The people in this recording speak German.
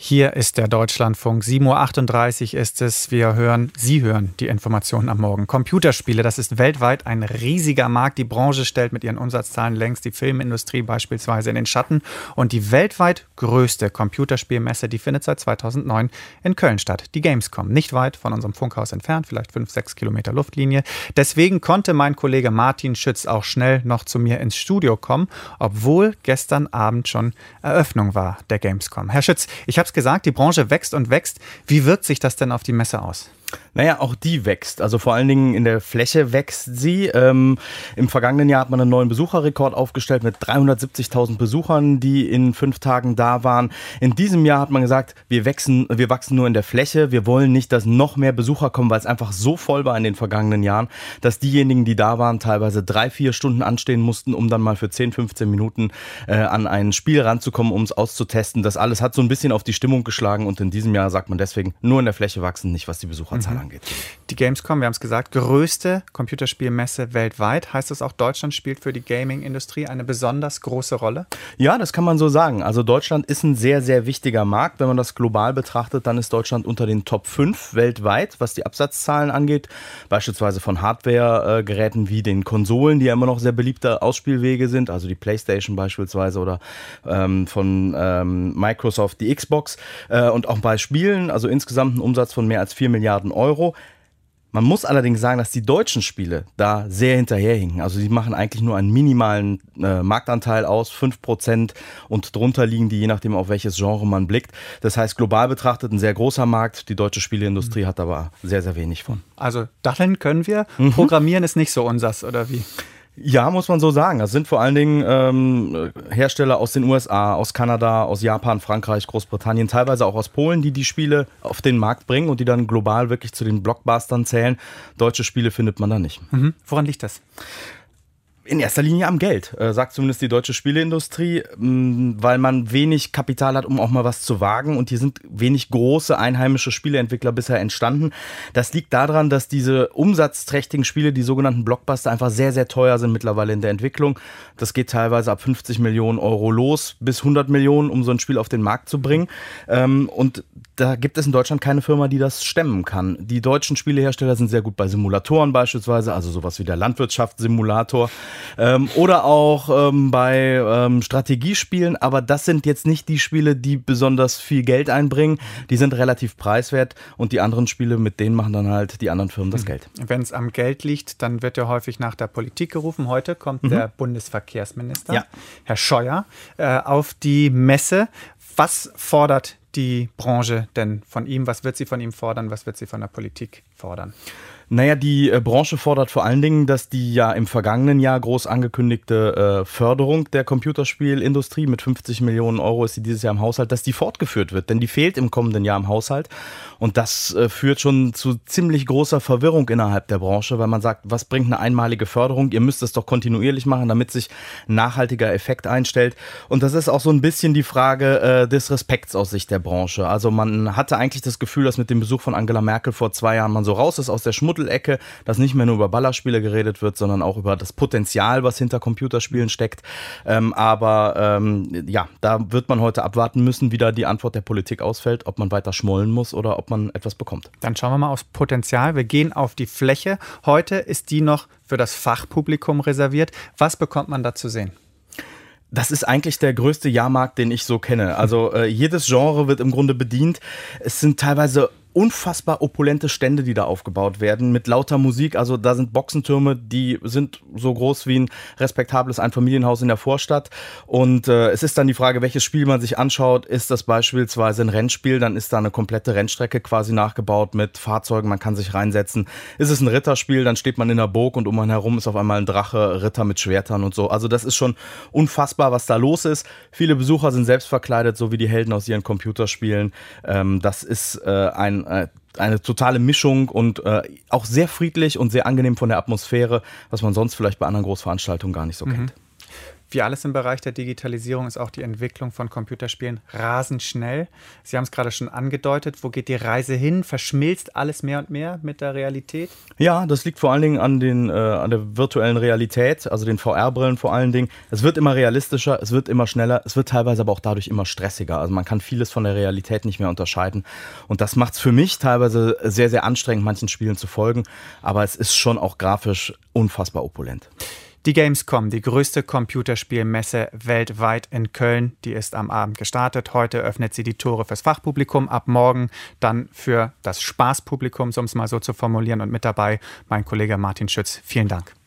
Hier ist der Deutschlandfunk. 7:38 Uhr ist es. Sie hören die Informationen am Morgen. Computerspiele, das ist weltweit ein riesiger Markt. Die Branche stellt mit ihren Umsatzzahlen längst die Filmindustrie beispielsweise in den Schatten. Und die weltweit größte Computerspielmesse, die findet seit 2009 in Köln statt. Die Gamescom, nicht weit von unserem Funkhaus entfernt, vielleicht 5-6 Kilometer Luftlinie. Deswegen konnte mein Kollege Martin Schütz auch schnell noch zu mir ins Studio kommen, obwohl gestern Abend schon Eröffnung war der Gamescom. Herr Schütz, ich habe es gesagt, die Branche wächst und wächst. Wie wirkt sich das denn auf die Messe aus? Naja, auch die wächst. Also vor allen Dingen in der Fläche wächst sie. Im vergangenen Jahr hat man einen neuen Besucherrekord aufgestellt mit 370.000 Besuchern, die in 5 Tagen da waren. In diesem Jahr hat man gesagt, wir wachsen nur in der Fläche. Wir wollen nicht, dass noch mehr Besucher kommen, weil es einfach so voll war in den vergangenen Jahren, dass diejenigen, die da waren, teilweise 3-4 Stunden anstehen mussten, um dann mal für 10-15 Minuten an ein Spiel ranzukommen, um es auszutesten. Das alles hat so ein bisschen auf die Stimmung geschlagen und in diesem Jahr sagt man deswegen, nur in der Fläche wachsen, nicht was die Besucherzahl angeht. Die Gamescom, wir haben es gesagt, größte Computerspielmesse weltweit. Heißt das auch, Deutschland spielt für die Gaming-Industrie eine besonders große Rolle? Ja, das kann man so sagen. Also Deutschland ist ein sehr, sehr wichtiger Markt. Wenn man das global betrachtet, dann ist Deutschland unter den Top 5 weltweit, was die Absatzzahlen angeht. Beispielsweise von Hardware-Geräten wie den Konsolen, die ja immer noch sehr beliebte Ausspielwege sind, also die PlayStation beispielsweise oder von Microsoft die Xbox. Und auch bei Spielen, also insgesamt ein Umsatz von mehr als 4 Milliarden Euro. Man muss allerdings sagen, dass die deutschen Spiele da sehr hinterherhinken. Also die machen eigentlich nur einen minimalen Marktanteil aus, 5%, und drunter liegen die, je nachdem auf welches Genre man blickt. Das heißt, global betrachtet ein sehr großer Markt. Die deutsche Spieleindustrie hat aber sehr, sehr wenig von. Also daddeln können wir, Programmieren ist nicht so unsers, oder wie? Ja, muss man so sagen. Das sind vor allen Dingen Hersteller aus den USA, aus Kanada, aus Japan, Frankreich, Großbritannien, teilweise auch aus Polen, die Spiele auf den Markt bringen und die dann global wirklich zu den Blockbustern zählen. Deutsche Spiele findet man da nicht. Woran liegt das? In erster Linie am Geld, sagt zumindest die deutsche Spieleindustrie, weil man wenig Kapital hat, um auch mal was zu wagen. Und hier sind wenig große einheimische Spieleentwickler bisher entstanden. Das liegt daran, dass diese umsatzträchtigen Spiele, die sogenannten Blockbuster, einfach sehr, sehr teuer sind mittlerweile in der Entwicklung. Das geht teilweise ab 50 Millionen Euro los, bis 100 Millionen, um so ein Spiel auf den Markt zu bringen. Und da gibt es in Deutschland keine Firma, die das stemmen kann. Die deutschen Spielehersteller sind sehr gut bei Simulatoren beispielsweise, also sowas wie der Landwirtschaftssimulator. Oder auch bei Strategiespielen, aber das sind jetzt nicht die Spiele, die besonders viel Geld einbringen. Die sind relativ preiswert und die anderen Spiele, mit denen machen dann halt die anderen Firmen das Geld. Wenn es am Geld liegt, dann wird ja häufig nach der Politik gerufen. Heute kommt der Bundesverkehrsminister, Herr Scheuer, auf die Messe. Was fordert die Branche denn von ihm? Was wird sie von ihm fordern? Was wird sie von der Politik fordern? Naja, die Branche fordert vor allen Dingen, dass die ja im vergangenen Jahr groß angekündigte Förderung der Computerspielindustrie mit 50 Millionen Euro ist sie dieses Jahr im Haushalt, dass die fortgeführt wird, denn die fehlt im kommenden Jahr im Haushalt. Und das führt schon zu ziemlich großer Verwirrung innerhalb der Branche, weil man sagt, was bringt eine einmalige Förderung? Ihr müsst es doch kontinuierlich machen, damit sich ein nachhaltiger Effekt einstellt. Und das ist auch so ein bisschen die Frage des Respekts aus Sicht der Branche. Also man hatte eigentlich das Gefühl, dass mit dem Besuch von Angela Merkel vor 2 Jahren man so raus ist aus der Schmuddelecke, dass nicht mehr nur über Ballerspiele geredet wird, sondern auch über das Potenzial, was hinter Computerspielen steckt. Aber da wird man heute abwarten müssen, wie da die Antwort der Politik ausfällt, ob man weiter schmollen muss oder ob man etwas bekommt. Dann schauen wir mal aufs Potenzial. Wir gehen auf die Fläche. Heute ist die noch für das Fachpublikum reserviert. Was bekommt man da zu sehen? Das ist eigentlich der größte Jahrmarkt, den ich so kenne. Also jedes Genre wird im Grunde bedient. Es sind teilweise unfassbar opulente Stände, die da aufgebaut werden, mit lauter Musik. Also da sind Boxentürme, die sind so groß wie ein respektables Einfamilienhaus in der Vorstadt. Und es ist dann die Frage, welches Spiel man sich anschaut. Ist das beispielsweise ein Rennspiel, dann ist da eine komplette Rennstrecke quasi nachgebaut mit Fahrzeugen, man kann sich reinsetzen. Ist es ein Ritterspiel, dann steht man in der Burg und um einen herum ist auf einmal ein Drache, Ritter mit Schwertern und so. Also das ist schon unfassbar, was da los ist. Viele Besucher sind selbst verkleidet, so wie die Helden aus ihren Computerspielen. Das ist eine totale Mischung und auch sehr friedlich und sehr angenehm von der Atmosphäre, was man sonst vielleicht bei anderen Großveranstaltungen gar nicht so kennt. Wie alles im Bereich der Digitalisierung ist auch die Entwicklung von Computerspielen rasend schnell. Sie haben es gerade schon angedeutet. Wo geht die Reise hin? Verschmilzt alles mehr und mehr mit der Realität? Ja, das liegt vor allen Dingen an der virtuellen Realität, also den VR-Brillen vor allen Dingen. Es wird immer realistischer, es wird immer schneller, es wird teilweise aber auch dadurch immer stressiger. Also man kann vieles von der Realität nicht mehr unterscheiden. Und das macht es für mich teilweise sehr, sehr anstrengend, manchen Spielen zu folgen. Aber es ist schon auch grafisch unfassbar opulent. Die Gamescom, die größte Computerspielmesse weltweit in Köln, die ist am Abend gestartet. Heute öffnet sie die Tore fürs Fachpublikum, ab morgen dann für das Spaßpublikum, um es mal so zu formulieren. Und mit dabei mein Kollege Martin Schütz. Vielen Dank.